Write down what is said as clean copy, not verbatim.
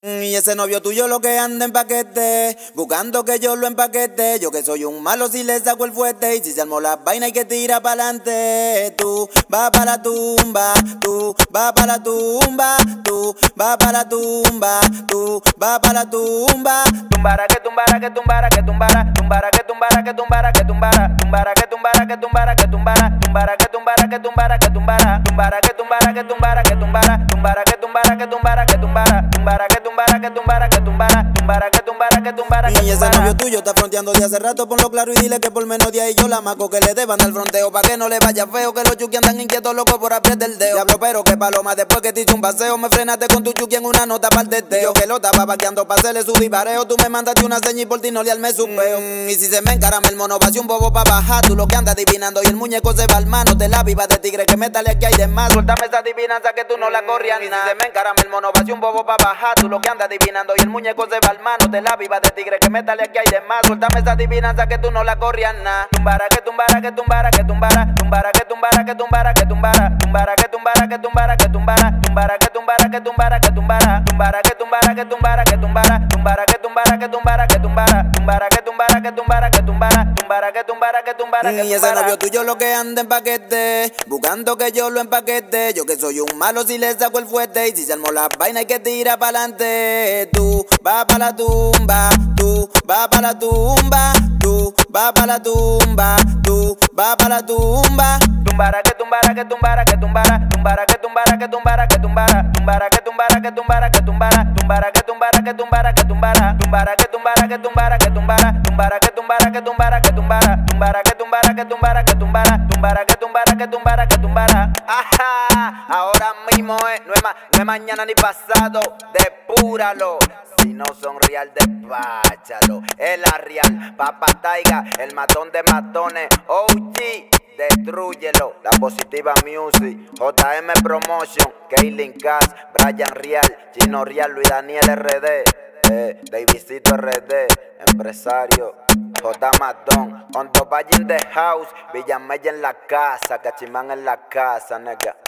Y ese novio tuyo lo que anda en paquete, buscando que yo lo empaquete. Yo que soy un malo si le saco el fuerte. Y si se armó la vaina hay que tirar pa'lante. Tú vas pa' la tumba, tú vas pa' la tumba, tú vas pa' la tumba, tú vas pa' la tumba. Tumbara que tumbara que tumbara que tumbara, tumbara que tumbara que tumbara que tumbara, tumbara que tumbara que tumbara que tumbara, tumbara que tumbara que tumbara que tumbara, tumbara que tumbara que tumbara que tumbara, tumbara que tumbara que tumbara que tumbara, tumbara que tumbara que tumbara que tumbara, tumbara que tumbara que tumbara que tumbara. Y ese novio tuyo está fronteando de hace rato, ponlo claro y dile que por menos de ahí yo la maco, que le deban al fronteo pa' que no le vaya feo, que los chuki andan inquietos locos por apretar el dedo. Diablo, pero que paloma, después que te hice un paseo me frenaste con tu chuki en una nota pa'l teteo. Yo que lo estaba vaqueando pa' hacerle su divareo, tú me mandaste una seña y por ti no le armé su peo. Y si se me encarama el mono, va un bobo pa' bajar, tú lo que andas adivinando y el muñeco se va al mano, te la viva de tigre que métale aquí hay de más. Suéltame esa adivinanza que tú no la corrías ni nada. Y si se me encarama el mono, va un bobo pa' bajar, tú lo que andas adivinando y el muñeco se va al mano, te la viva de tigre que métale aquí hay de más. Suéltame esa adivinanza que tú no la corrías nada. Tumbara que tumbara que tumbara que tumbara, tumbara que tumbara que tumbara que tumbara, tumbara que tumbara que tumbara que tumbara, tumbara que tumbara que tumbara que tumbara, tumbara que tumbara que tumbara que tumbara, tumbara que tumbara que tumbara que tumbara, tumbara que tumbara que tumbara que tumbara, tumbara que tumbara que tumbara que tumbara. Y ese novio tuyo lo que anda en paquete, buscando que yo lo empaquete. Yo que soy un malo si le saco el fuerte, y si se armó la vaina hay que tirar pa'lante. Tú vas pa' la tumba, tú vas pa' la tumba, tú vas pa' la tumba, tú vas pa' la tumba. Tumbara que tumbara que tumbara que tumbara, tumbara que tumbara que tumbara que tumbara, tumbara que tumbara que tumbara que tumbara, tumbara que tumbara que tumbara que tumbara, tumbara que tumbara que tumbara que tumbara, tumbara que tumbara que tumbara que tumbara, tumbara que tumbara que tumbara que tumbara, tumbara que tumbara que tumbara que tumbara. Ajá, ahora mismo no es mañana ni pasado, depúralo. Si no son real, despáchalo. Es la real, Papa Taiga, el matón de matones, OG. Destrúyelo, la Positiva Music, JM Promotion, Kaylin Cass, Brian Real, Chino Real, Luis Daniel RD, Davidcito RD, empresario, J Matón, Hondo Valle in the house, Villamella en la casa, Cachimán en la casa, nega.